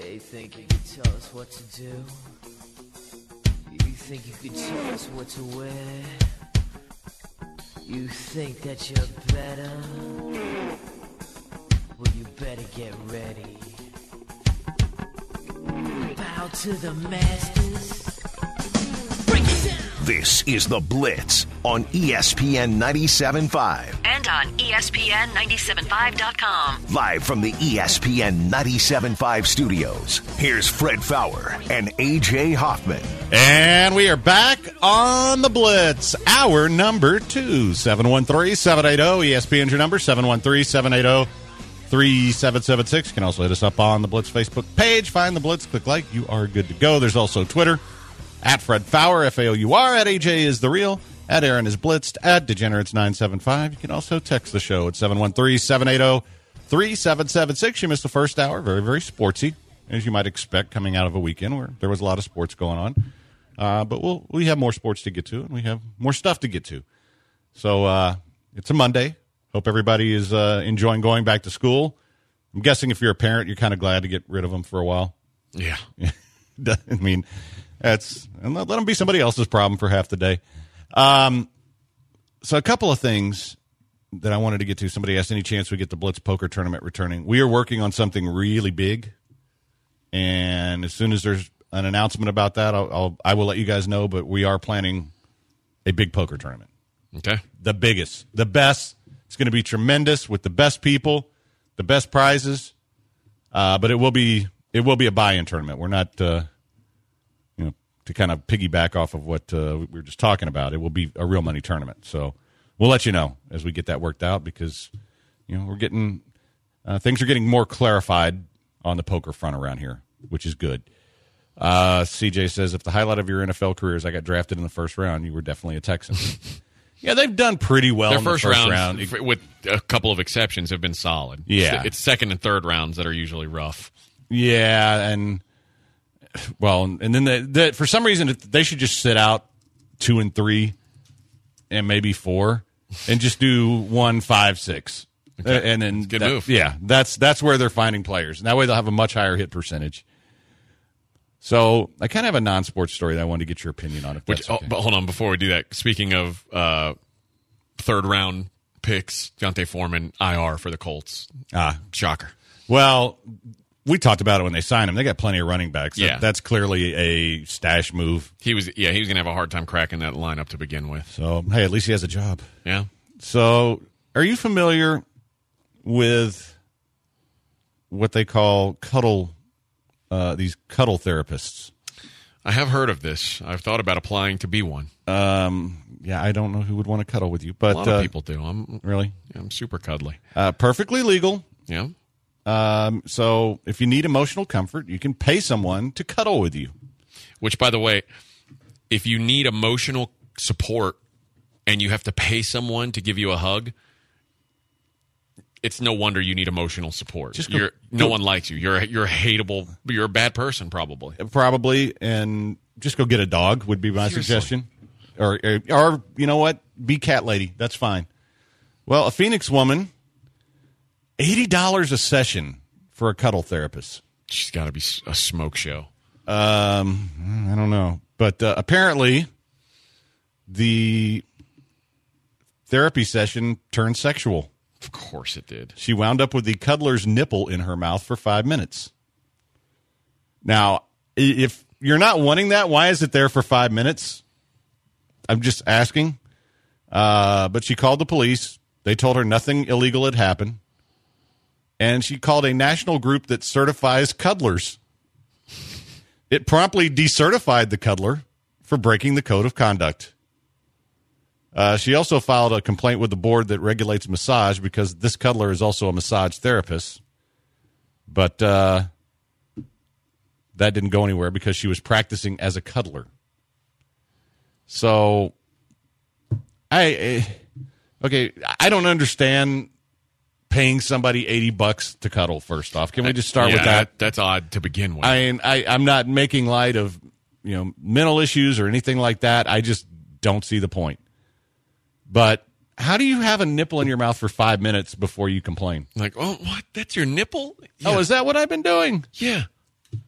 Yeah, you think you could tell us what to do? You think you could tell us what to wear? You think that you're better? Well, you better get ready. Bow to the masters. Break it down! This is The Blitz on ESPN 97.5. And on ESPN975.com. Live from the ESPN 97.5 studios, here's Fred Faour and A.J. Hoffman. And we are back on The Blitz, hour number 2. 713-780-ESPN's your number, 713-780-3776. You can also hit us up on the Blitz Facebook page. Find The Blitz, click like. You are good to go. There's also Twitter, at Fred Faour, F-A-O-U-R, at AJ is the real, at Aaron is blitzed, at Degenerates975. You can also text the show at 713-780-3776. You missed the first hour. Very, very sportsy, as you might expect coming out of a weekend where there was a lot of sports going on. But we have more sports to get to, and we have more stuff to get to. So it's a Monday. Hope everybody is enjoying going back to school. I'm guessing if you're a parent, you're kind of glad to get rid of them for a while. Yeah. I mean, and let them be somebody else's problem for half the day. So a couple of things that I wanted to get to. Somebody asked, any chance we get the Blitz Poker Tournament returning? We are working on something really big, and as soon as there's an announcement about that, I will let you guys know, but we are planning a big poker tournament. Okay. The biggest, the best. It's going to be tremendous with the best people, the best prizes, but it will be a buy-in tournament. We're not to kind of piggyback off of what we were just talking about. It will be a real money tournament. So we'll let you know as we get that worked out because, we're getting things are getting more clarified on the poker front around here, which is good. CJ says, if the highlight of your NFL career is I got drafted in the first round, you were definitely a Texan. Yeah, they've done pretty well in the first round. With a couple of exceptions, have been solid. Yeah. It's second and third rounds that are usually rough. Yeah, and then for some reason they should just sit out 2 and 3 and maybe 4 and just do 1, 5, 6. Okay. And then good move. Yeah, that's where they're finding players. And that way they'll have a much higher hit percentage. So I kind of have a non-sports story that I wanted to get your opinion on. But hold on, before we do that, speaking of third-round picks, D'Onta Foreman, IR for the Colts. Shocker. Well, we talked about it when they signed him. They got plenty of running backs. Yeah. That's clearly a stash move. He was going to have a hard time cracking that lineup to begin with. So, hey, at least he has a job. Yeah. So, are you familiar with what they call these cuddle therapists? I have heard of this. I've thought about applying to be one. Yeah, I don't know who would want to cuddle with you, but a lot of people do. Really? I'm super cuddly. Perfectly legal. Yeah. So if you need emotional comfort, you can pay someone to cuddle with you. Which, by the way, if you need emotional support and you have to pay someone to give you a hug, it's no wonder you need emotional support. No one likes you. You're hateable. You're a bad person, probably. Probably, and just go get a dog would be my suggestion. Or you know what? Be cat lady. That's fine. Well, a Phoenix woman, $80 a session for a cuddle therapist. She's got to be a smoke show. I don't know. But apparently the therapy session turned sexual. Of course it did. She wound up with the cuddler's nipple in her mouth for 5 minutes. Now, if you're not wanting that, why is it there for 5 minutes? I'm just asking. But she called the police. They told her nothing illegal had happened. And she called a national group that certifies cuddlers. It promptly decertified the cuddler for breaking the code of conduct. She also filed a complaint with the board that regulates massage because this cuddler is also a massage therapist. But that didn't go anywhere because she was practicing as a cuddler. So, I don't understand paying somebody $80 to cuddle, first off. Can we just start with that? That's odd to begin with. I'm not making light of mental issues or anything like that. I just don't see the point. But how do you have a nipple in your mouth for 5 minutes before you complain? Like, oh, what? That's your nipple? Yeah. Oh, is that what I've been doing? Yeah.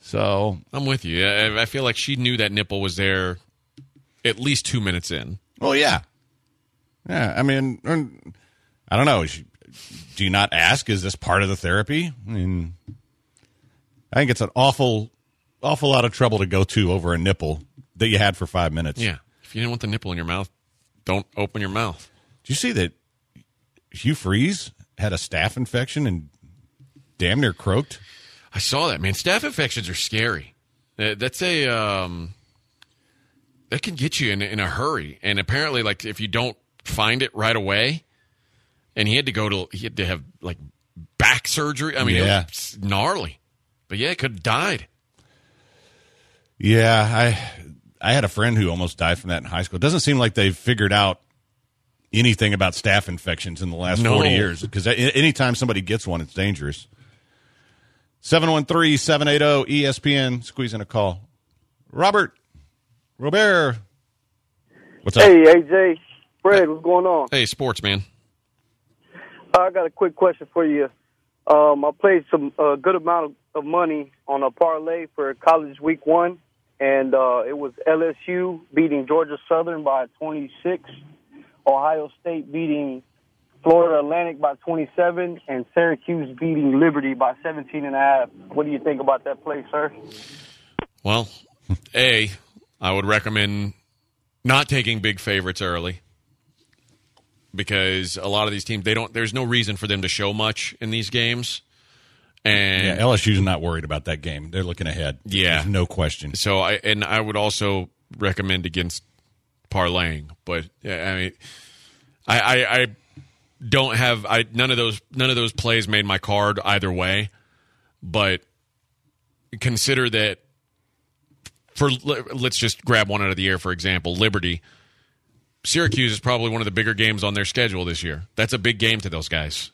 So I'm with you. I feel like she knew that nipple was there at least 2 minutes in. well, yeah. Yeah, I mean, I don't know. Do you not ask, is this part of the therapy? I mean, I think it's an awful lot of trouble to go to over a nipple that you had for 5 minutes. Yeah. If you didn't want the nipple in your mouth, don't open your mouth. Did you see that Hugh Freeze had a staph infection and damn near croaked? I saw that, man. Staph infections are scary. That's a that can get you in a hurry. And apparently, like, if you don't find it right away, and he had to have like back surgery. I mean, Yeah. It's gnarly. But yeah, it could have died. Yeah, I had a friend who almost died from that in high school. It doesn't seem like they've figured out anything about staph infections in the last 40 years, because anytime somebody gets one, it's dangerous. 713-780-ESPN. Squeeze in a call. Robert. What's up? Hey, AJ. Fred, what's going on? Hey, sports, man. I got a quick question for you. I played some good amount of money on a parlay for college week 1, and it was LSU beating Georgia Southern by 26, Ohio State beating Florida Atlantic by 27, and Syracuse beating Liberty by 17.5. What do you think about that play, sir? Well, I would recommend not taking big favorites early, because a lot of these teams, there's no reason for them to show much in these games. And Yeah, LSU's not worried about that game. They're looking ahead. Yeah. There's no question. So I would also recommend against parlaying, but I mean, I don't have none of those plays made my card either way, but consider that let's just grab one out of the air, for example, Liberty. Syracuse is probably one of the bigger games on their schedule this year. That's a big game to those guys.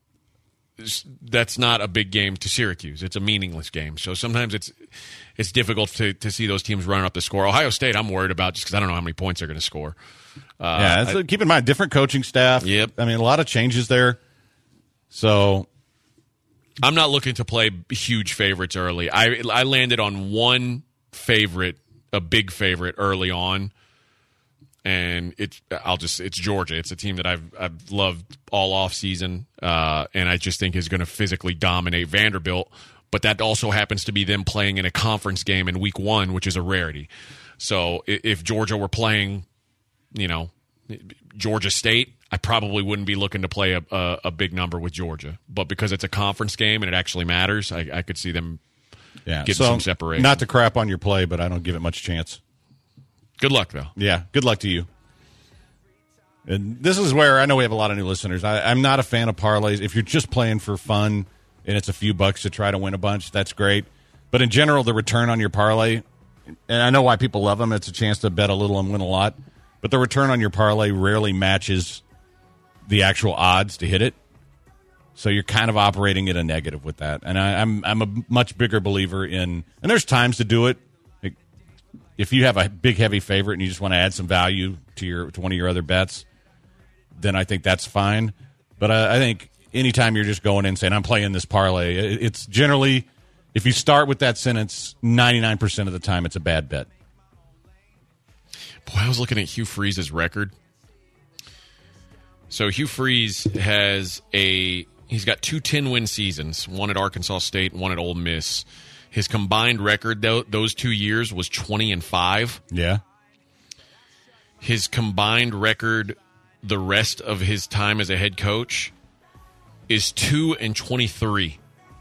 That's not a big game to Syracuse. It's a meaningless game. So sometimes it's difficult to see those teams running up the score. Ohio State, I'm worried about just because I don't know how many points they're going to score. Keep in mind, different coaching staff. Yep. I mean, a lot of changes there. So I'm not looking to play huge favorites early. I landed on one favorite, a big favorite early on, and it's Georgia. It's a team that I've loved all off season, and I just think is going to physically dominate Vanderbilt. But that also happens to be them playing in a conference game in week 1, which is a rarity. So if Georgia were playing, Georgia State, I probably wouldn't be looking to play a big number with Georgia. But because it's a conference game and it actually matters, I could see them getting some separation. Not to crap on your play, but I don't give it much chance. Good luck, though. Yeah, good luck to you. And this is where I know we have a lot of new listeners. I'm not a fan of parlays. If you're just playing for fun and it's a few bucks to try to win a bunch, that's great. But in general, the return on your parlay, and I know why people love them, it's a chance to bet a little and win a lot. But the return on your parlay rarely matches the actual odds to hit it. So you're kind of operating at a negative with that. And I'm a much bigger believer in, and there's times to do it. If you have a big, heavy favorite and you just want to add some value to one of your other bets, then I think that's fine. But I think anytime you're just going in and saying, I'm playing this parlay, it's generally, if you start with that sentence, 99% of the time it's a bad bet. Boy, I was looking at Hugh Freeze's record. So Hugh Freeze he's got 2 10-win seasons, one at Arkansas State, one at Ole Miss. His combined record, those 2 years, was 20-5. Yeah. His combined record the rest of his time as a head coach is 2-23.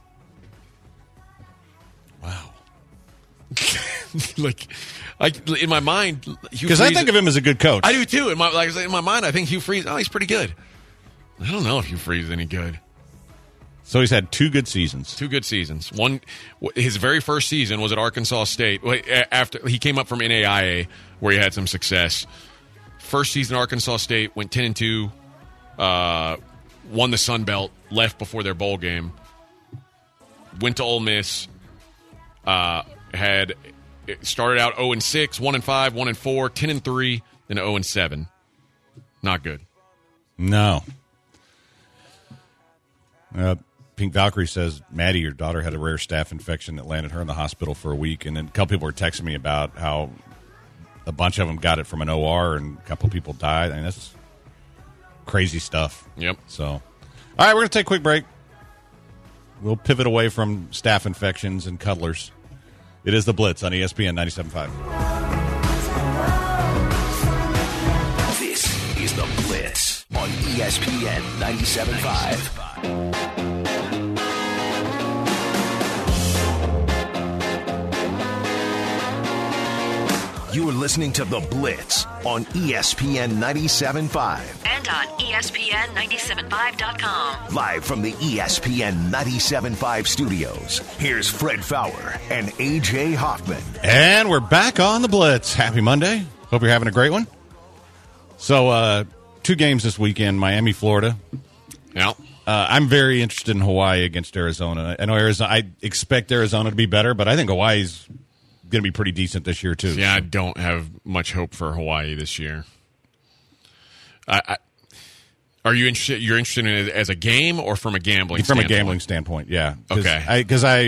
Wow. In my mind, because I think of him as a good coach. I do too. In my mind, I think Hugh Freeze. Oh, he's pretty good. I don't know if Hugh Freeze is any good. So he's had 2 good seasons. 2 good seasons. One, his very first season was at Arkansas State. After he came up from NAIA, where he had some success. First season, Arkansas State went 10-2, won the Sun Belt, left before their bowl game. Went to Ole Miss, started out 0-6, 1-5, 1-4, 10-3, then 0-7. Not good. No. Pink Valkyrie says, Maddie, your daughter had a rare staph infection that landed her in the hospital for a week. And then a couple people were texting me about how a bunch of them got it from an OR and a couple people died. I mean, that's crazy stuff. Yep. So, all right, we're going to take a quick break. We'll pivot away from staph infections and cuddlers. It is The Blitz on ESPN 97.5. This is The Blitz on ESPN 97.5. You are listening to The Blitz on ESPN 97.5. And on ESPN975.com. Live from the ESPN 97.5 studios, here's Fred Fowler and A.J. Hoffman. And we're back on The Blitz. Happy Monday. Hope you're having a great one. So, 2 games this weekend, Miami, Florida. Yeah. I'm very interested in Hawaii against Arizona. I know I expect Arizona to be better, but I think Hawaii's going to be pretty decent this year, too. Yeah, I don't have much hope for Hawaii this year. Are you interested? You're interested in it as a game or from a gambling standpoint? From a gambling standpoint, yeah. Okay. Because I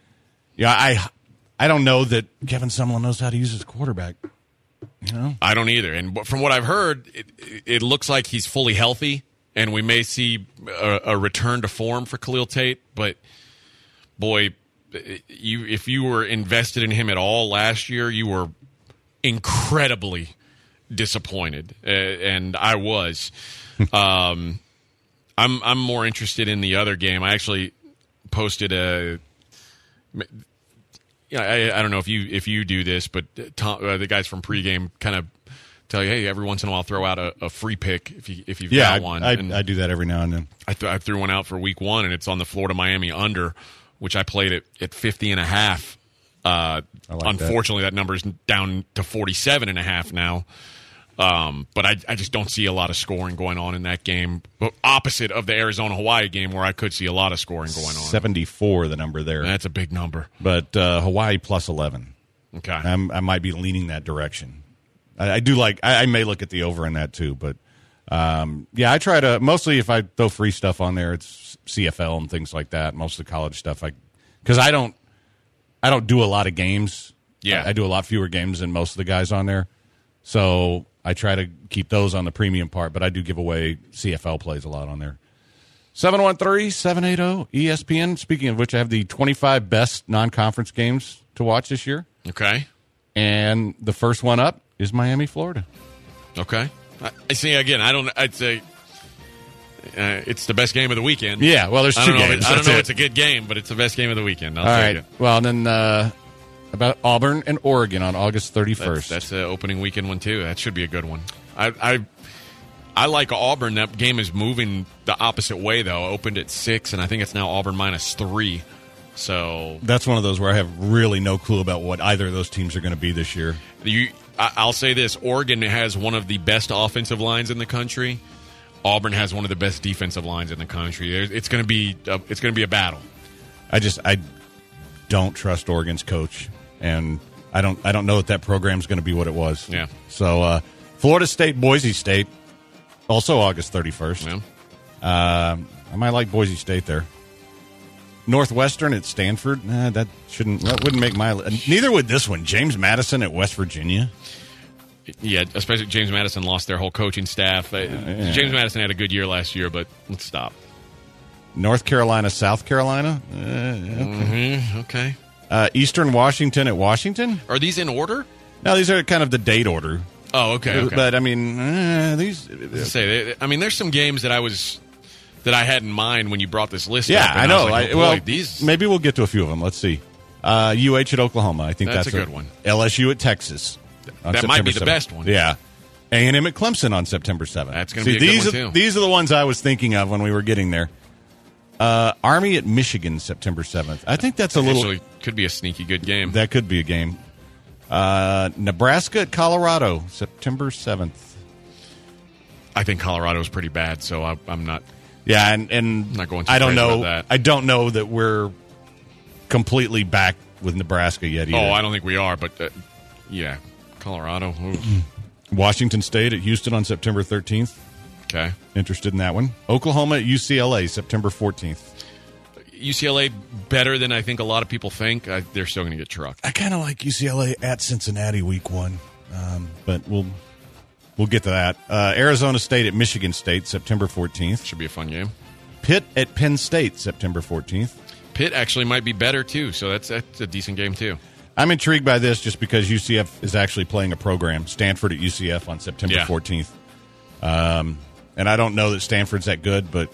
don't know that Kevin Sumlin knows how to use his quarterback. You know, I don't either. And from what I've heard, it looks like he's fully healthy, and we may see a return to form for Khalil Tate. But boy, if you were invested in him at all last year, you were incredibly disappointed, and I was. I'm more interested in the other game. I actually posted a. Yeah, I don't know if you do this, but the guys from pregame kind of tell you, hey, every once in a while throw out a free pick if you've got one. I do that every now and then. I threw one out for week 1, and it's on the Florida Miami under, which I played at 50.5. Unfortunately, that number's down to 47.5 now. But I just don't see a lot of scoring going on in that game. But opposite of the Arizona-Hawaii game, where I could see a lot of scoring going on. 74, the number there. That's a big number. But Hawaii plus 11. Okay. I might be leaning that direction. I do like. I may look at the over in that too. But I try to mostly if I throw free stuff on there, it's CFL and things like that. Most of the college stuff, because I don't do a lot of games. Yeah, I do a lot fewer games than most of the guys on there. So I try to keep those on the premium part, but I do give away CFL plays a lot on there. 713-780-ESPN. Speaking of which, I have the 25 best non-conference games to watch this year. Okay. And the first one up is Miami, Florida. Okay. I see, again, I'd say it's the best game of the weekend. Yeah, well, there's 2 games. I don't know if it's a good game, but it's the best game of the weekend. I'll take it. Well, then about Auburn and Oregon on August 31st. That's the opening weekend one, too. That should be a good one. I like Auburn. That game is moving the opposite way, though. Opened at 6, and I think it's now Auburn -3. So that's one of those where I have really no clue about what either of those teams are going to be this year. I'll say this: Oregon has one of the best offensive lines in the country. Auburn has one of the best defensive lines in the country. It's going to be a battle. I don't trust Oregon's coach, and I don't know that program's going to be what it was. Yeah. So Florida State, Boise State, also August 31st. Yeah. I might like Boise State there. Northwestern at Stanford. That wouldn't make my. Neither would this one. James Madison at West Virginia. Yeah, especially James Madison lost their whole coaching staff. James Madison had a good year last year, but let's stop. North Carolina, South Carolina. Okay. Eastern Washington at Washington. Are these in order? No, these are kind of the date order. Oh, okay. But I mean, there's some games that I had in mind when you brought this list. Yeah, up, I know. These maybe we'll get to a few of them. Let's see. UH at Oklahoma. I think that's a good one. LSU at Texas. That might be the best one. Yeah. A&M at Clemson on September 7th. That's going to be a good one, too. These are the ones I was thinking of when we were getting there. Army at Michigan, September 7th. I think that's actually could be a sneaky good game. That could be a game. Nebraska at Colorado, September 7th. I think Colorado is pretty bad, so I'm not. Yeah, and not going too I don't crazy know. about that. I don't know that we're completely back with Nebraska yet either. Oh, I don't think we are, but yeah, Colorado. Washington State at Houston on September 13th. Okay. Interested in that one. Oklahoma at UCLA, September 14th. UCLA better than I think a lot of people think. They're still going to get trucked. I kind of like UCLA at Cincinnati week 1, but we'll get to that. Arizona State at Michigan State, September 14th. Should be a fun game. Pitt at Penn State, September 14th. Pitt actually might be better, too, so that's a decent game, too. I'm intrigued by this just because UCF is actually playing a program, Stanford at UCF on September 14th. And I don't know that Stanford's that good, but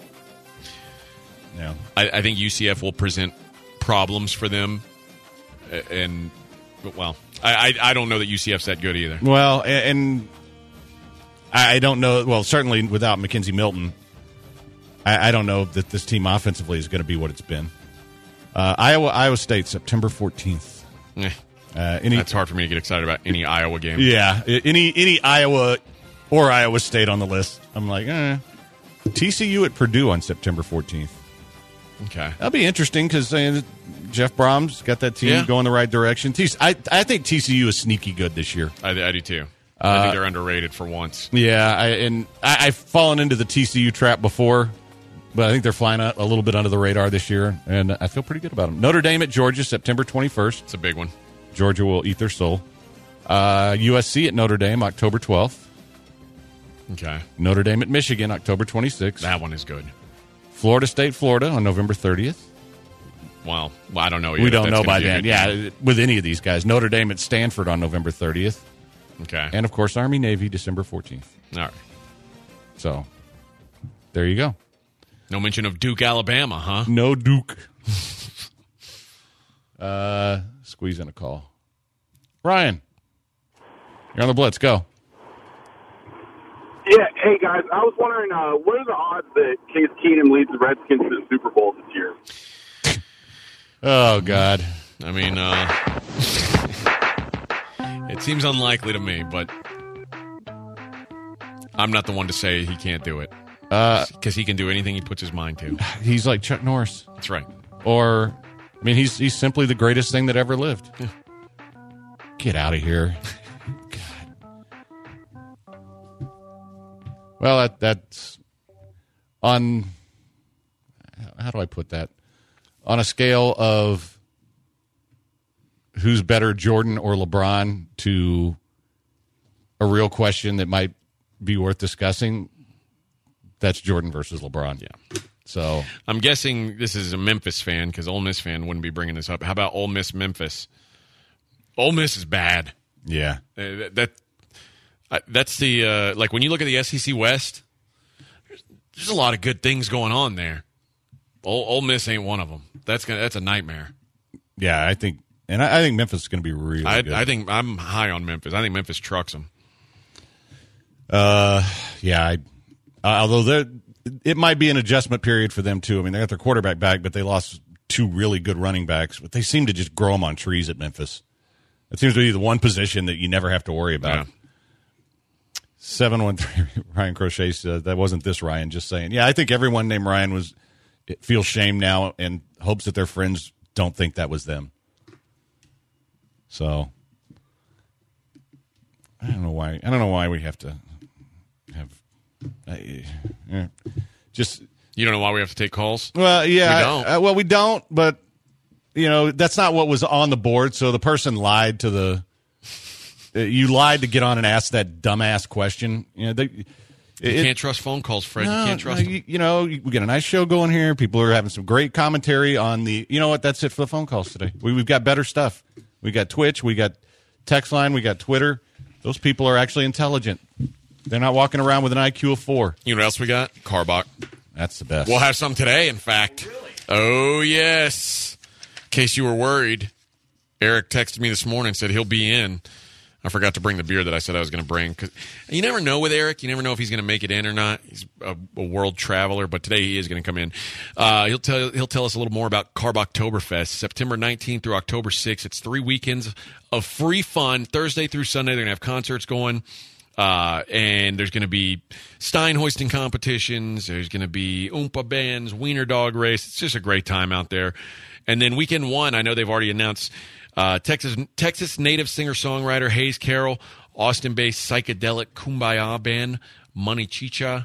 I think UCF will present problems for them. And, well, I don't know that UCF's that good either. Well, and I don't know. Well, certainly without Mackenzie Milton, I don't know that this team offensively is going to be what it's been. Iowa State, September 14th. That's hard for me to get excited about any Iowa game. Yeah, any Iowa or Iowa State on the list. I'm like, TCU at Purdue on September 14th. Okay. That'll be interesting because Jeff Brom's got that team going the right direction. I think TCU is sneaky good this year. I do too. I think they're underrated for once. Yeah, I've fallen into the TCU trap before, but I think they're flying a little bit under the radar this year, and I feel pretty good about them. Notre Dame at Georgia, September 21st. It's a big one. Georgia will eat their soul. USC at Notre Dame, October 12th. Okay. Notre Dame at Michigan, October 26th. That one is good. Florida State, Florida on November 30th. Well, I don't know yet. We don't know by then. Yeah, with any of these guys. Notre Dame at Stanford on November 30th. Okay. And, of course, Army-Navy, December 14th. All right. So, there you go. No mention of Duke, Alabama, huh? No Duke. Squeeze in a call. Ryan, you're on the Blitz. Go. Yeah, hey, guys. I was wondering, what are the odds that Case Keenum leads the Redskins to the Super Bowl this year? Oh, God. I mean, it seems unlikely to me, but I'm not the one to say he can't do it. Because he can do anything he puts his mind to. He's like Chuck Norris. That's right. Or, I mean, he's simply the greatest thing that ever lived. Yeah. Get out of here. God. Well, that's on, how do I put that? On a scale of who's better, Jordan or LeBron, to a real question that might be worth discussing, that's Jordan versus LeBron. Yeah. So I'm guessing this is a Memphis fan because Ole Miss fan wouldn't be bringing this up. How about Ole Miss Memphis? Ole Miss is bad. Yeah. That's the like when you look at the SEC West, there's a lot of good things going on there. Ole Miss ain't one of them. That's a nightmare. Yeah, I think Memphis is going to be really good. I think I'm high on Memphis. I think Memphis trucks them. Yeah. Although it might be an adjustment period for them too. I mean, they got their quarterback back, but they lost two really good running backs. But they seem to just grow them on trees at Memphis. It seems to be the one position that you never have to worry about. Yeah. 713 Ryan Crochet said that wasn't this Ryan. Just saying. Yeah, I think everyone named Ryan feels shame now and hopes that their friends don't think that was them. So I don't know why we have to have just. You don't know why we have to take calls? Well, yeah. We don't. We don't. But that's not what was on the board. So the person lied to you lied to get on and ask that dumbass question. You can't trust phone calls, Fred. No, you can't trust them. We get a nice show going here. People are having some great commentary on the. You know what? That's it for the phone calls today. We've got better stuff. We got Twitch. We got text line. We got Twitter. Those people are actually intelligent. They're not walking around with an IQ of 4. You know what else we got? Carbach. That's the best. We'll have some today, in fact. Really? Oh, yes. In case you were worried, Eric texted me this morning and said he'll be in. I forgot to bring the beer that I said I was going to bring. 'Cause you never know with Eric. You never know if he's going to make it in or not. He's a world traveler, but today he is going to come in. He'll tell us a little more about Carbachtoberfest, September 19th through October 6th. It's 3 weekends of free fun, Thursday through Sunday. They're going to have concerts going. And there's going to be Stein hoisting competitions. There's going to be Oompa bands, wiener dog race. It's just a great time out there. And then weekend 1, I know they've already announced Texas native singer-songwriter Hayes Carroll, Austin-based psychedelic kumbaya band Money Chicha,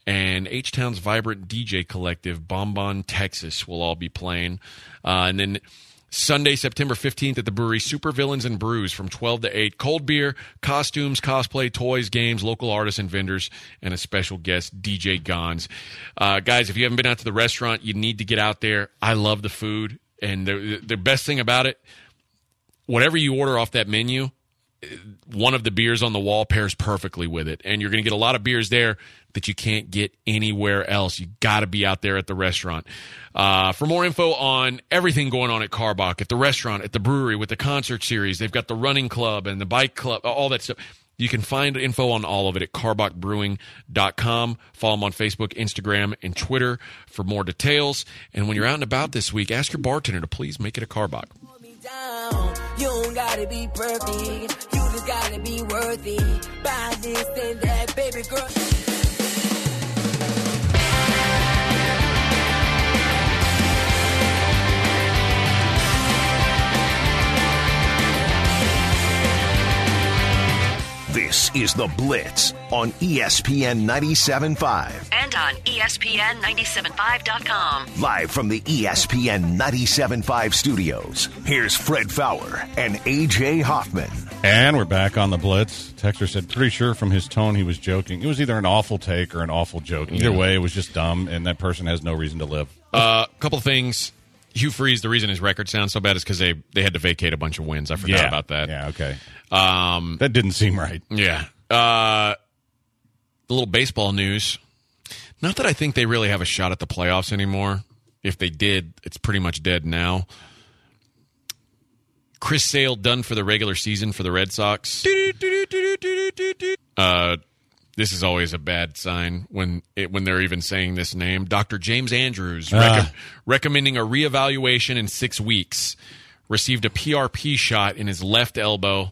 and H-Town's vibrant DJ collective, Bonbon Texas, will all be playing. And then Sunday, September 15th at the brewery, Super Villains and Brews from 12 to 8. Cold beer, costumes, cosplay, toys, games, local artists and vendors, and a special guest, DJ Gons. Guys, if you haven't been out to the restaurant, you need to get out there. I love the food. And the best thing about it, whatever you order off that menu, one of the beers on the wall pairs perfectly with it. And you're going to get a lot of beers there that you can't get anywhere else. You got to be out there at the restaurant. For more info on everything going on at Karbach, at the restaurant, at the brewery, with the concert series, they've got the running club and the bike club, all that stuff. You can find info on all of it at karbachbrewing.com. Follow them on Facebook, Instagram, and Twitter for more details. And when you're out and about this week, ask your bartender to please make it a Karbach. You don't gotta be perfect, you just gotta be worthy. Buy this and that, baby girl. This is The Blitz on ESPN 97.5. And on ESPN 97.5.com. Live from the ESPN 97.5 studios, here's Fred Fowler and A.J. Hoffman. And we're back on The Blitz. Texter said, pretty sure from his tone he was joking. It was either an awful take or an awful joke. Either way, it was just dumb, and that person has no reason to live. Couple of things. Hugh Freeze, the reason his record sounds so bad is because they had to vacate a bunch of wins. I forgot about that. Yeah, okay. That didn't seem right. Yeah. A little baseball news. Not that I think they really have a shot at the playoffs anymore. If they did, it's pretty much dead now. Chris Sale done for the regular season for the Red Sox. This is always a bad sign when they're even saying this name. Dr. James Andrews recommending a reevaluation in 6 weeks. Received a PRP shot in his left elbow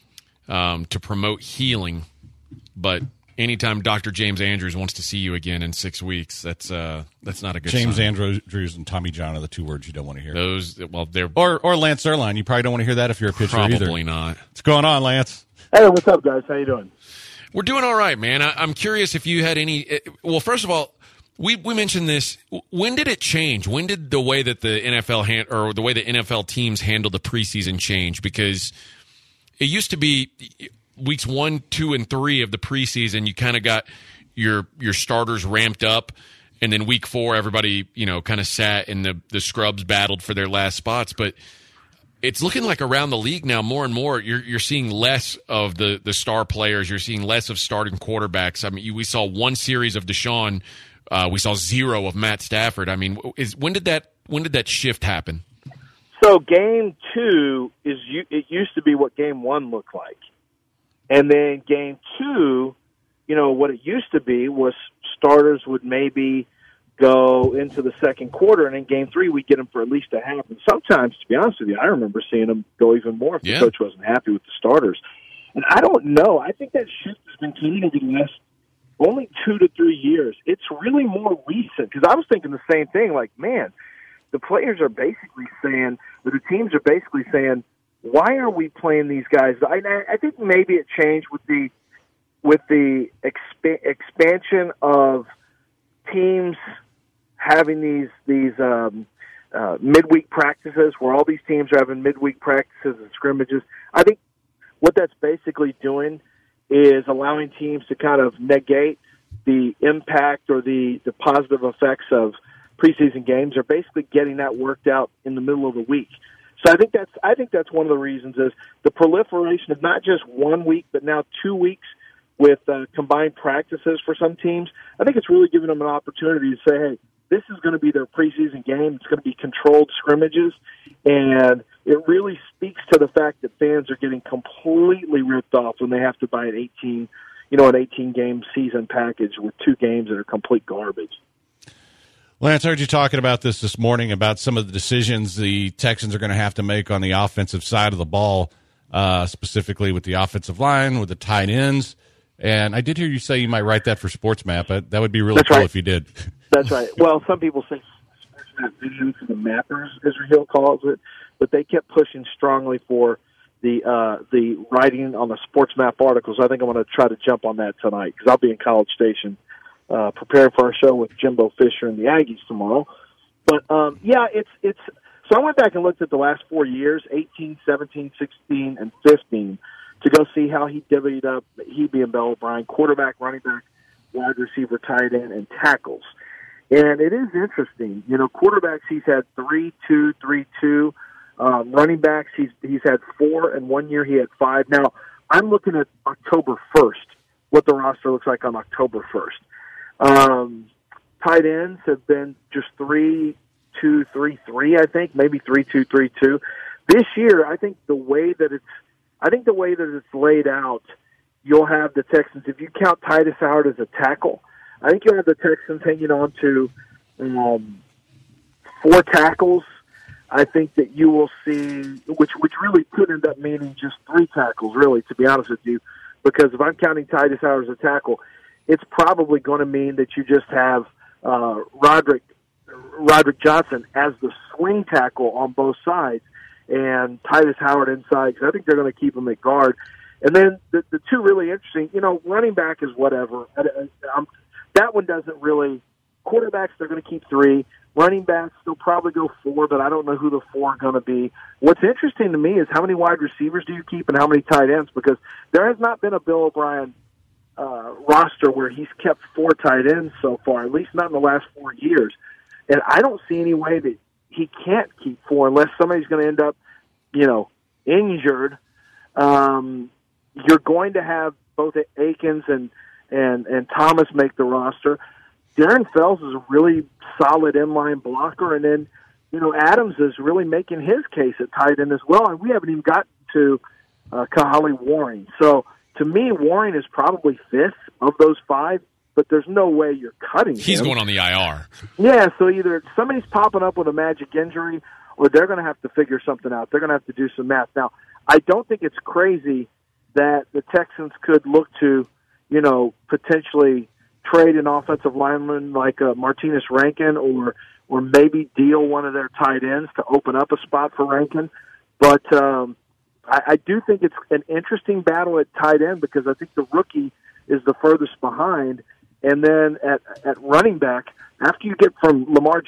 to promote healing. But anytime Dr. James Andrews wants to see you again in 6 weeks, that's not a good James sign. Andrews and Tommy John are the two words you don't want to hear. They're or Lance Zierlein. You probably don't want to hear that if you're a pitcher either. probably not. What's going on, Lance? Hey, what's up, guys? How you doing? We're doing all right, man. I'm curious if you had any. Well, first of all, we mentioned this. When did it change? When did the way that the NFL or the way the NFL teams handle the preseason change? Because it used to be weeks 1, 2, and 3 of the preseason, you kind of got your starters ramped up, and then week 4, everybody kind of sat and the scrubs battled for their last spots, but. It's looking like around the league now, more and more, you're seeing less of the star players. You're seeing less of starting quarterbacks. I mean, we saw one series of Deshaun. We saw 0 of Matt Stafford. I mean, when did that shift happen? So game 2 it used to be what game 1 looked like, and then game 2, what it used to be was starters would maybe go into the second quarter, and in game 3 we get them for at least a half. And sometimes, to be honest with you, I remember seeing them go even more if the coach wasn't happy with the starters. And I don't know. I think that shift has been coming over the last only 2 to 3 years. It's really more recent, because I was thinking the same thing. Like, man, the players are basically saying, or the teams are basically saying, why are we playing these guys? I think maybe it changed with the expansion of teams having these midweek practices where all these teams are having midweek practices and scrimmages. I think what that's basically doing is allowing teams to kind of negate the impact or the positive effects of preseason games, or basically getting that worked out in the middle of the week. So I think that's one of the reasons is the proliferation of not just 1 week, but now 2 weeks with combined practices for some teams. I think it's really giving them an opportunity to say, hey, this is going to be their preseason game. It's going to be controlled scrimmages, and it really speaks to the fact that fans are getting completely ripped off when they have to buy an 18-game season package with 2 games that are complete garbage. Lance, I heard you talking about this morning about some of the decisions the Texans are going to have to make on the offensive side of the ball, specifically with the offensive line, with the tight ends. And I did hear you say you might write that for SportsMap. That would be really cool if you did. That's right. Well, some people say SportsMap vision for the mappers, as Raheel calls it, but they kept pushing strongly for the writing on the SportsMap articles. I think I'm going to try to jump on that tonight because I'll be in College Station preparing for our show with Jimbo Fisher and the Aggies tomorrow. But, it's so I went back and looked at the last 4 years, 18, 17, 16, and 15, to go see how he divvied up, he being Bill O'Brien, quarterback, running back, wide receiver, tight end, and tackles. And it is interesting. Quarterbacks, he's had 3-2, 3-2. Running backs, he's had 4, and 1 year he had 5. Now, I'm looking at October 1st, what the roster looks like on October 1st. Tight ends have been just 3-2, 3-3, I think, maybe 3-2, 3-2. This year, I think the way that it's laid out, you'll have the Texans, if you count Titus Howard as a tackle, I think you'll have the Texans hanging on to 4 tackles. I think that you will see, which really could end up meaning just 3 tackles, really, to be honest with you, because if I'm counting Titus Howard as a tackle, it's probably going to mean that you just have Roderick Johnson as the swing tackle on both sides, and Titus Howard inside, because I think they're going to keep him at guard. And then the two really interesting, running back is whatever. That one doesn't really. Quarterbacks, they're going to keep 3. Running backs, they'll probably go 4, but I don't know who the 4 are going to be. What's interesting to me is how many wide receivers do you keep and how many tight ends, because there has not been a Bill O'Brien roster where he's kept 4 tight ends so far, at least not in the last 4 years. And I don't see any way that he can't keep 4 unless somebody's going to end up, injured. You're going to have both Akins and Thomas make the roster. Darren Fells is a really solid inline blocker, and then, Adams is really making his case at tight end as well, and we haven't even gotten to Kahale Warring. So, to me, Warring is probably 5th of those 5, but there's no way you're cutting him. He's going on the IR. Yeah, so either somebody's popping up with a magic injury, or they're going to have to figure something out. They're going to have to do some math. Now, I don't think it's crazy that the Texans could look to, potentially trade an offensive lineman like Martinez Rankin, or maybe deal one of their tight ends to open up a spot for Rankin. But I do think it's an interesting battle at tight end, because I think the rookie is the furthest behind. And then at running back, after you get from Lamar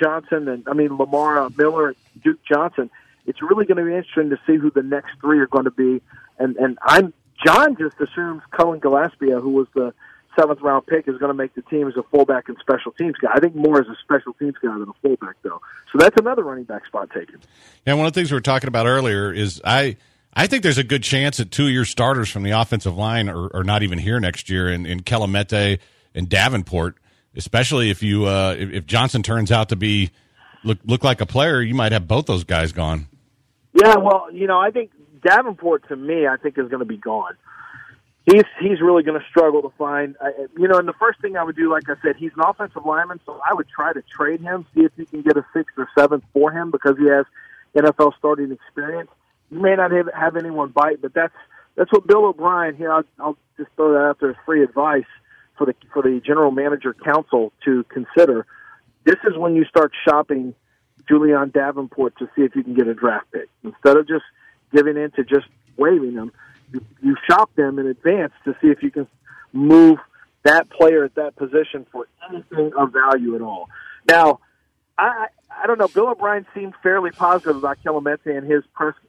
Miller and Duke Johnson, it's really going to be interesting to see who the next 3 are going to be. And John just assumes Cullen Gillespie, who was the 7th-round pick, is going to make the team as a fullback and special teams guy. I think more as a special teams guy than a fullback, though. So that's another running back spot taken. Yeah, one of the things we were talking about earlier is I think there's a good chance that 2 of your starters from the offensive line are not even here next year in Kelemete and Davenport, especially if Johnson turns out to be look like a player, you might have both those guys gone. Yeah, well, I think Davenport, to me, I think is going to be gone. He's really going to struggle to find, and the first thing I would do, like I said, he's an offensive lineman, so I would try to trade him, see if you can get a 6th or 7th for him, because he has NFL starting experience. You may not have anyone bite, but that's what Bill O'Brien here. I'll just throw that out there as free advice for the general manager council to consider. This is when you start shopping Julian Davenport to see if you can get a draft pick instead of just giving in to just waiving them. You shop them in advance to see if you can move that player at that position for anything of value at all. Now, I don't know. Bill O'Brien seemed fairly positive about Kelemete in his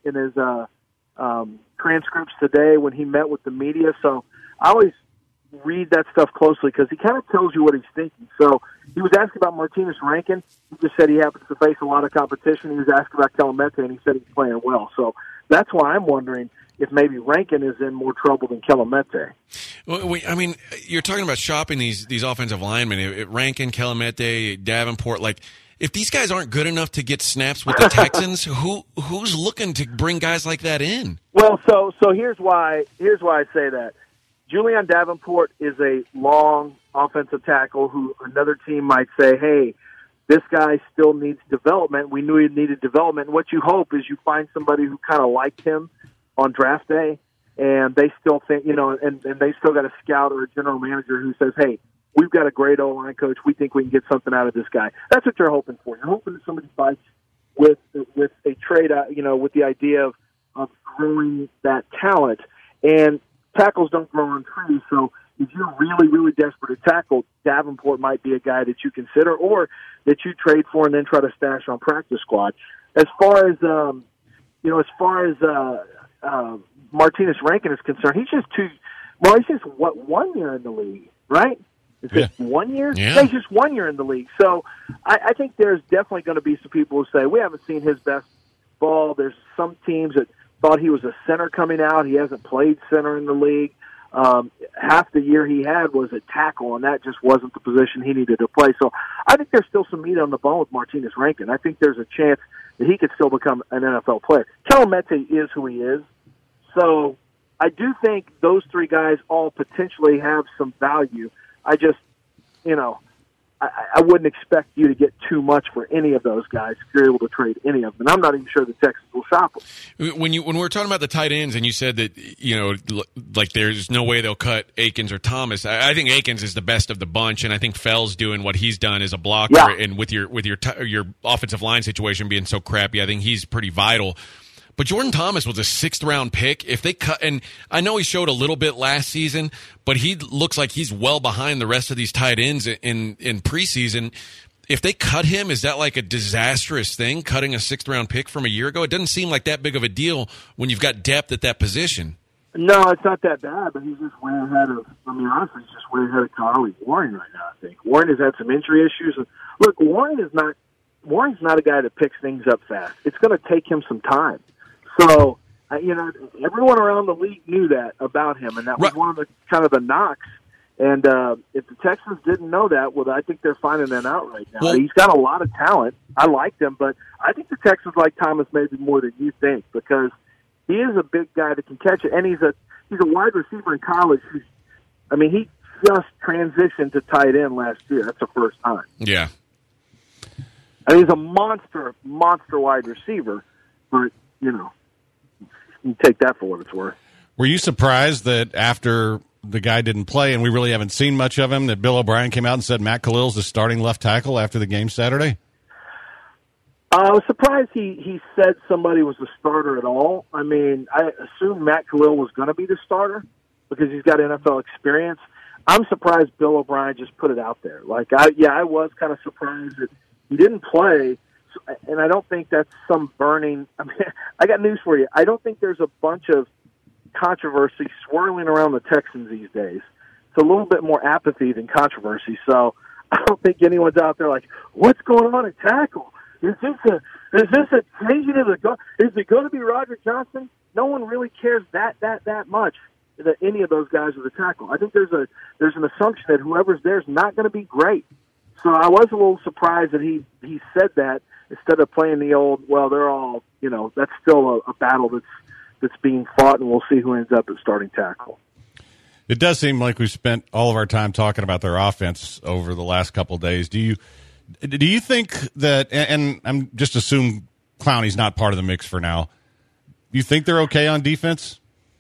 transcripts today when he met with the media. So I always read that stuff closely because he kind of tells you what he's thinking. So he was asked about Martinez Rankin. He just said he happens to face a lot of competition. He was asked about Kelemete, and he said he's playing well. So that's why I'm wondering if maybe Rankin is in more trouble than Kelemete. Well, I mean, you're talking about shopping these offensive linemen. Rankin, Kelemete, Davenport, if these guys aren't good enough to get snaps with the Texans, who's looking to bring guys like that in? Well, so here's why I say that. Julian Davenport is a long offensive tackle who another team might say, hey, this guy still needs development. We knew he needed development. What you hope is you find somebody who kind of liked him on draft day, and they still think, and they still got a scout or a general manager who says, hey, we've got a great O-line coach. We think we can get something out of this guy. That's what you're hoping for. You're hoping that somebody fights with a trade, with the idea of growing that talent. And tackles don't grow on trees, so if you're really, really desperate to tackle, Davenport might be a guy that you consider or that you trade for and then try to stash on practice squad. As far as Martinez Rankin is concerned, he's just 1 year in the league, right? Is it 1 year? Yeah. He's just 1 year in the league. So I think there's definitely going to be some people who say, we haven't seen his best ball. There's some teams that thought he was a center coming out. He hasn't played center in the league. Half the year he had was at tackle, and that just wasn't the position he needed to play. So I think there's still some meat on the bone with Martinez Rankin. I think there's a chance that he could still become an NFL player. Kellen Mete is who he is. So I do think those three guys all potentially have some value. I just, I wouldn't expect you to get too much for any of those guys if you're able to trade any of them. And I'm not even sure the Texans will shop them. When we were talking about the tight ends, and you said that like there's no way they'll cut Akins or Thomas. I think Akins is the best of the bunch, and I think Fell's doing what he's done as a blocker. Yeah. And with your offensive line situation being so crappy, I think he's pretty vital. But Jordan Thomas was a 6th-round pick. If they cut, and I know he showed a little bit last season, but he looks like he's well behind the rest of these tight ends in preseason. If they cut him, is that like a disastrous thing, cutting a 6th-round pick from a year ago? It doesn't seem like that big of a deal when you've got depth at that position. No, it's not that bad, but he's just way ahead of, honestly, he's just way ahead of Kylie Warren right now, I think. Warren has had some injury issues. Look, Warren's not a guy that picks things up fast. It's going to take him some time. So, everyone around the league knew that about him, and that was one of the kind of the knocks. And if the Texans didn't know that, well, I think they're finding that out right now. He's got a lot of talent. I like him, but I think the Texans like Thomas maybe more than you think because he is a big guy that can catch it, and he's a wide receiver in college. He just transitioned to tight end last year. That's the first time. Yeah. And he's a monster wide receiver, but you take that for what it's worth. Were you surprised that after the guy didn't play and we really haven't seen much of him, that Bill O'Brien came out and said Matt Khalil's the starting left tackle after the game Saturday? I was surprised he said somebody was the starter at all. I assumed Matt Khalil was going to be the starter because he's got NFL experience. I'm surprised Bill O'Brien just put it out there. I was kind of surprised that he didn't play. And I don't think that's some burning. I got news for you. I don't think there's a bunch of controversy swirling around the Texans these days. It's a little bit more apathy than controversy. So I don't think anyone's out there like, what's going on at tackle? Is this a changing of the guard? Is it going to be Roger Johnson? No one really cares that much that any of those guys are the tackle. I think there's an assumption that whoever's there is not going to be great. So I was a little surprised that he said that. Instead of playing the old, well, they're all, that's still a battle that's being fought, and we'll see who ends up at starting tackle. It does seem like we've spent all of our time talking about their offense over the last couple of days. Do you think that, and I'm just assuming Clowney's not part of the mix for now, do you think they're okay on defense?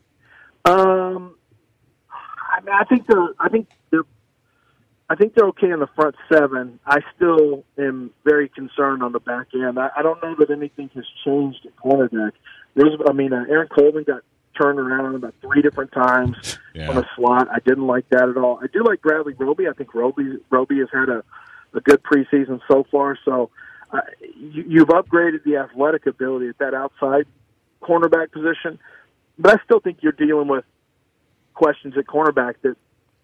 I think they're okay in the front seven. I still am very concerned on the back end. I don't know that anything has changed at cornerback. Aaron Coleman got turned around about 3 different times on a slot. I didn't like that at all. I do like Bradley Roby. I think Roby has had a good preseason so far. So you've upgraded the athletic ability at that outside cornerback position. But I still think you're dealing with questions at cornerback that,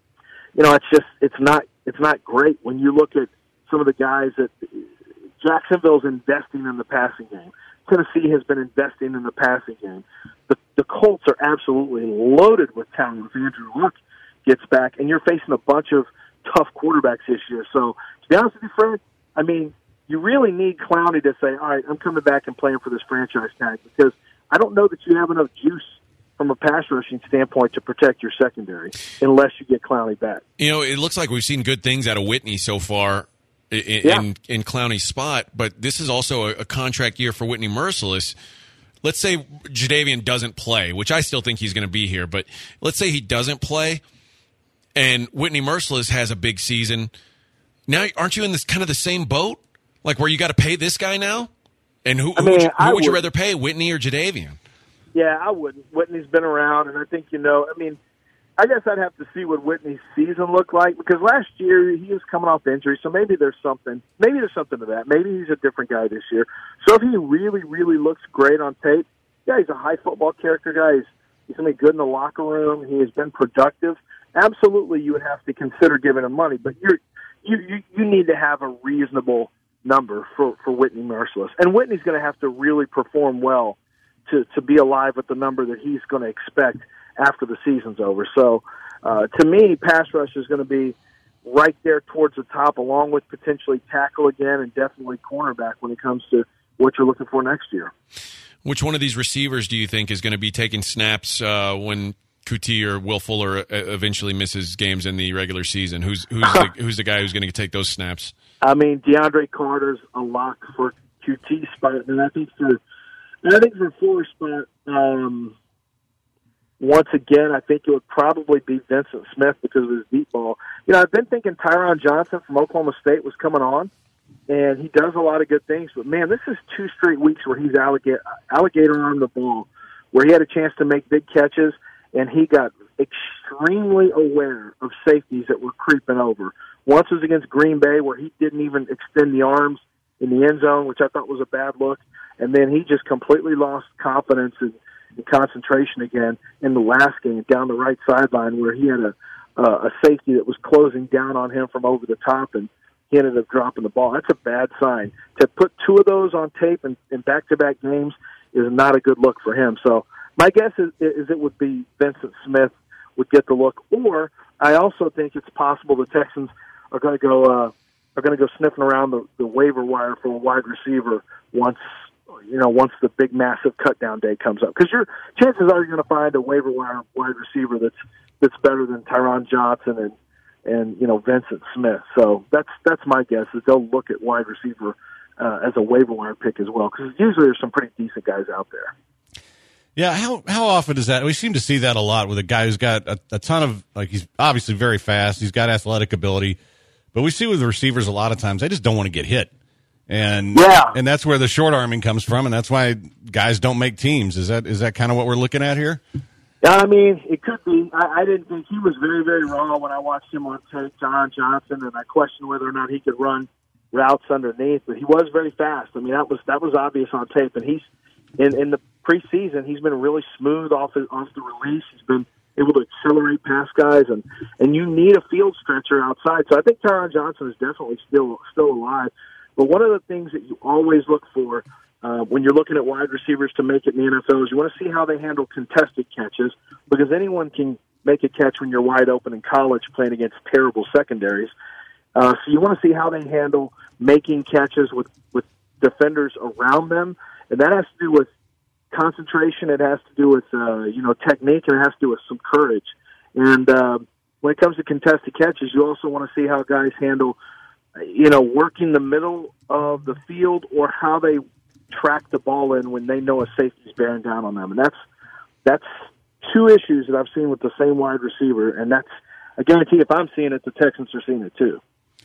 it's not great when you look at some of the guys that Jacksonville's investing in the passing game. Tennessee has been investing in the passing game. The Colts are absolutely loaded with talent if Andrew Luck gets back, and you're facing a bunch of tough quarterbacks this year. So, to be honest with you, Fred, you really need Clowney to say, all right, I'm coming back and playing for this franchise tag, because I don't know that you have enough juice from a pass rushing standpoint to protect your secondary unless you get Clowney back. It looks like we've seen good things out of Whitney so far in Clowney's spot, but this is also a contract year for Whitney Mercilus. Let's say Jadeveon doesn't play, which I still think he's going to be here, but let's say he doesn't play and Whitney Mercilus has a big season. Now, aren't you in this kind of the same boat? Like where you got to pay this guy now? And who would you rather pay, Whitney or Jadeveon? Yeah, I wouldn't. Whitney's been around, and I think, I guess I'd have to see what Whitney's season looked like, because last year he was coming off injury, so maybe there's something to that. Maybe he's a different guy this year. So if he really, really looks great on tape, yeah, he's a high football character guy. He's going to be good in the locker room. He has been productive. Absolutely, you would have to consider giving him money, but you need to have a reasonable number for Whitney Mercilus. And Whitney's going to have to really perform well to be alive with the number that he's going to expect after the season's over. So, to me, pass rush is going to be right there towards the top, along with potentially tackle again and definitely cornerback when it comes to what you're looking for next year. Which one of these receivers do you think is going to be taking snaps when Kuti or Will Fuller eventually misses games in the regular season? Who's the guy who's going to take those snaps? I mean, DeAndre Carter's a lock for QT spot, and I think for Fuller's spot, once again, I think it would probably be Vincent Smith because of his deep ball. I've been thinking Tyron Johnson from Oklahoma State was coming on, and he does a lot of good things. But, man, this is 2 straight weeks where he's alligator on the ball, where he had a chance to make big catches, and he got extremely aware of safeties that were creeping over. Once was against Green Bay, where he didn't even extend the arms in the end zone, which I thought was a bad look. And then he just completely lost confidence and concentration again in the last game down the right sideline, where he had a safety that was closing down on him from over the top, and he ended up dropping the ball. That's a bad sign. To put 2 of those on tape in back-to-back games is not a good look for him. So my guess is it would be Vincent Smith would get the look, or I also think it's possible the Texans are going to go sniffing around the waiver wire for a wide receiver once the big massive cutdown day comes up, because your chances are you're going to find a waiver wire wide receiver that's better than Tyron Johnson and Vincent Smith. So that's my guess, is they'll look at wide receiver as a waiver wire pick as well, because usually there's some pretty decent guys out there. Yeah, how often is that? We seem to see that a lot with a guy who's got a ton of, he's obviously very fast, he's got athletic ability, but we see with the receivers a lot of times they just don't want to get hit. And that's where the short arming comes from, and that's why guys don't make teams. Is that kind of what we're looking at here? Yeah, I mean, it could be. I didn't think he was very, very raw when I watched him on tape, John Johnson, and I questioned whether or not he could run routes underneath, but he was very fast. I mean, that was obvious on tape, and he's in the preseason, he's been really smooth off the release. He's been able to accelerate past guys, and you need a field stretcher outside. So I think Tyron Johnson is definitely still alive. But one of the things that you always look for when you're looking at wide receivers to make it in the NFL is you want to see how they handle contested catches, because anyone can make a catch when you're wide open in college playing against terrible secondaries. So you want to see how they handle making catches with defenders around them, and that has to do with concentration. It has to do with technique, and it has to do with some courage. And when it comes to contested catches, you also want to see how guys handle working the middle of the field, or how they track the ball in when they know a safety's bearing down on them. And that's 2 issues that I've seen with the same wide receiver, and I guarantee if I'm seeing it, the Texans are seeing it too.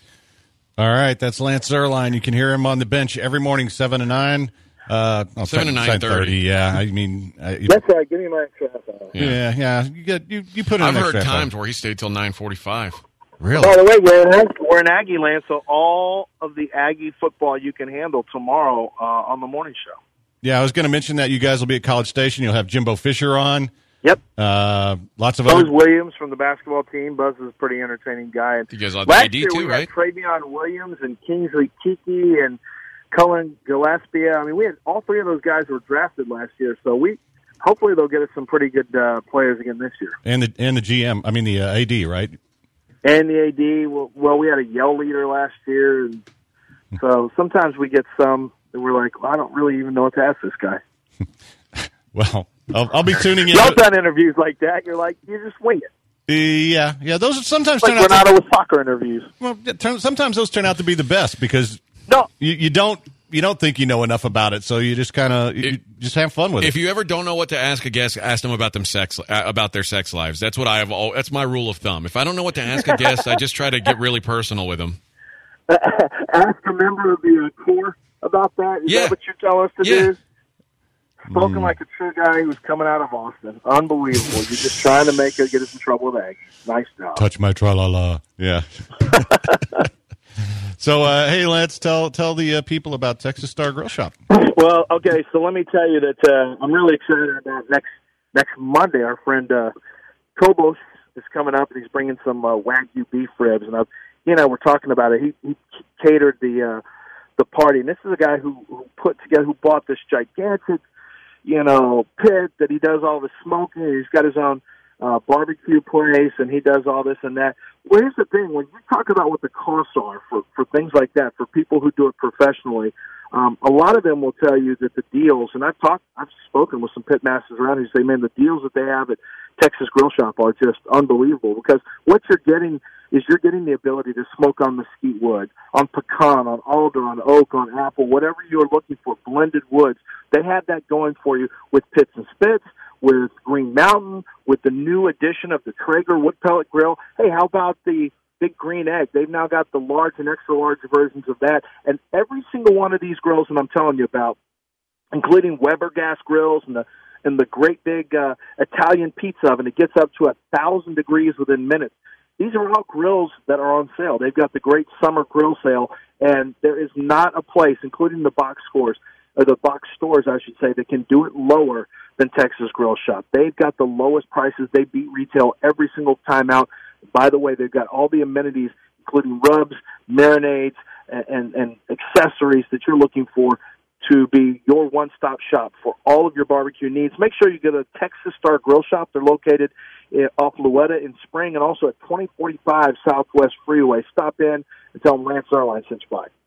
All right, that's Lance Zierlein. You can hear him on the bench every morning, 7 to 9. 7 to 9:30. Yeah, I mean, that's right. Give me my extra half hour. Yeah. You put in. I've heard times where he stayed till 9:45. Really? By the way, we're in Aggie land, so all of the Aggie football you can handle tomorrow on the morning show. Yeah, I was going to mention that you guys will be at College Station. You'll have Jimbo Fisher on. Yep. Lots of Buzz other. Williams from the basketball team. Buzz is a pretty entertaining guy. You guys on the AD year, too, right? Travion Williams and Kingsley Kiki and Cullen Gillespie. I mean, we had all 3 of those guys were drafted last year, so hopefully they'll get us some pretty good players again this year. And the GM, I mean the AD, right? And the AD, well, we had a yell leader last year, and so sometimes we get some that we're like, I don't really even know what to ask this guy. Well, I'll be tuning in. Y'all done interviews like that, you're like, you just wing it. Yeah, those sometimes like turn out Renato with soccer interviews. Well, sometimes those turn out to be the best, because you don't think you know enough about it, so you just kind of just have fun with it. If you ever don't know what to ask a guest, ask them about about their sex lives. That's what that's my rule of thumb. If I don't know what to ask a guest, I just try to get really personal with them. Ask a member of the Corps about that. Is that what you tell us to do? Spoken like a true guy who's coming out of Austin. Unbelievable. You're just trying to get us in trouble with eggs. Nice job. Touch my tra-la-la. Yeah. So, hey, Lance, tell the people about Texas Star Grill Shop. Well, okay, so let me tell you that I'm really excited about next Monday. Our friend Kobos is coming up, and he's bringing some Wagyu beef ribs. And he and I were talking about it. He catered the party, and this is a guy who bought this gigantic, pit that he does all the smoking. He's got his own barbecue place, and he does all this and that. Well, here's the thing: when you talk about what the costs are for things like that, for people who do it professionally, a lot of them will tell you that the deals, and I've spoken with some pit masters around who say, man, the deals that they have at Texas Grill Shop are just unbelievable, because what you're getting is the ability to smoke on mesquite wood, on pecan, on alder, on oak, on apple, whatever you're looking for, blended woods. They have that going for you with Pits and Spits, with Green Mountain, with the new addition of the Traeger wood pellet grill. Hey, how about the Big Green Egg? They've now got the large and extra large versions of that. And every single one of these grills that I'm telling you about, including Weber gas grills and the great big Italian pizza oven, it gets up to 1,000 degrees within minutes. These are all grills that are on sale. They've got the great summer grill sale, and there is not a place, including the box stores, I should say, that can do it lower than Texas Grill Shop. They've got the lowest prices. They beat retail every single time out. By the way, they've got all the amenities, including rubs, marinades, and accessories that you're looking for to be your one-stop shop for all of your barbecue needs. Make sure you go to Texas Star Grill Shop. They're located off Louetta in Spring and also at 2045 Southwest Freeway. Stop in and tell them Lance Erline sent you by.